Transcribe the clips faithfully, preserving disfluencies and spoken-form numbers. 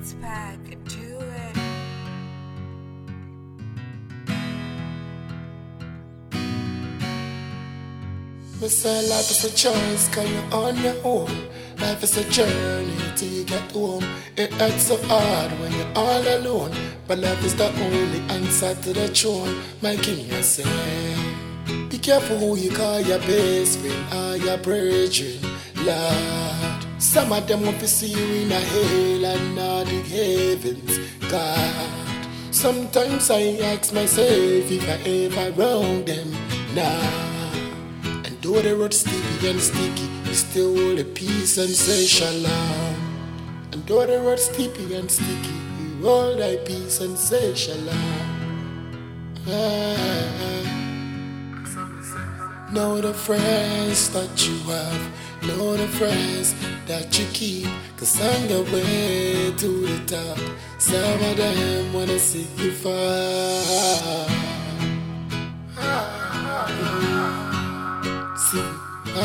Beats pack, do it. Me say life is a choice, cause you're on your own. Life is a journey till you get home. It hurts so hard when you're all alone, but love is the only answer to the throne. My king, I say, be careful who you call your best friend or your brethren, Lord. Some of them want to see you in a hell and not the heavens, God. Sometimes I ask myself if I ever wrong them, nah. Though the road steepy and sticky, we still hold a peace and say shalom. And though the road steepy and sticky, we hold a peace and say shalom. Ah. Know the friends that you have, know the friends that you keep, cause on the way to the top, some of them wanna see you fall. See, ah,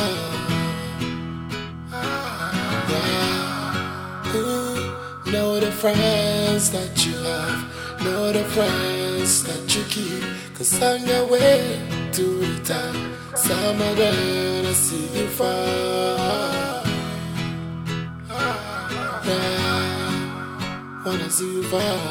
ah, yeah. Ooh, know the friends that you have, know the friends that you keep, cause on your way to the top, some of them wanna see you fall. Yeah, wanna see you fall.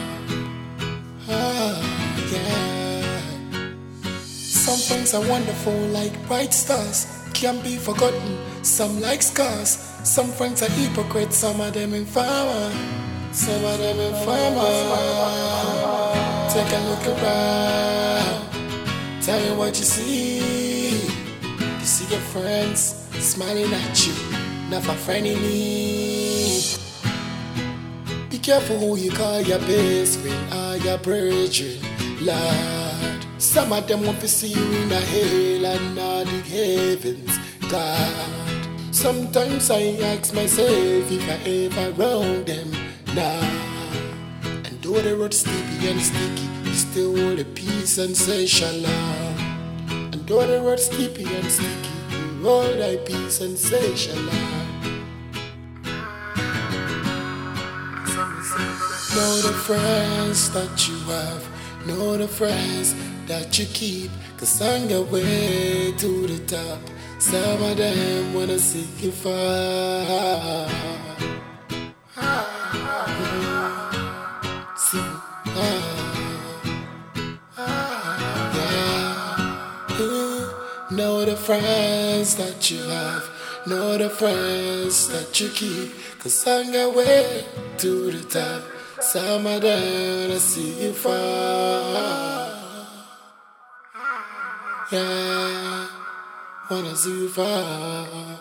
Ah, yeah. Some friends are wonderful like bright stars, can't be forgotten, some like scars. Some friends are hypocrites, some of them informer, some of them informer. Take a look around, tell me what you see. You see your friends smiling at you, not for friendly me. Be careful who you call your best friend or your brethren, Lord. Some of them want to see you in a hell and not the heavens, God. Sometimes I ask myself if I ever wrong them, nah. And though the road steepy and sticky, we still hold a peace and say shalom. And though the road steepy and sticky, we hold a peace and say shalom. Know the friends that you have, know the friends that you keep, cause on your way to the top, some of them wanna see you fall. See, ah, ah, yeah. Ooh, know the friends that you have, know the friends that you keep, cause on your way to the top, some of them wanna see you fall. Yeah, wanna see you fall.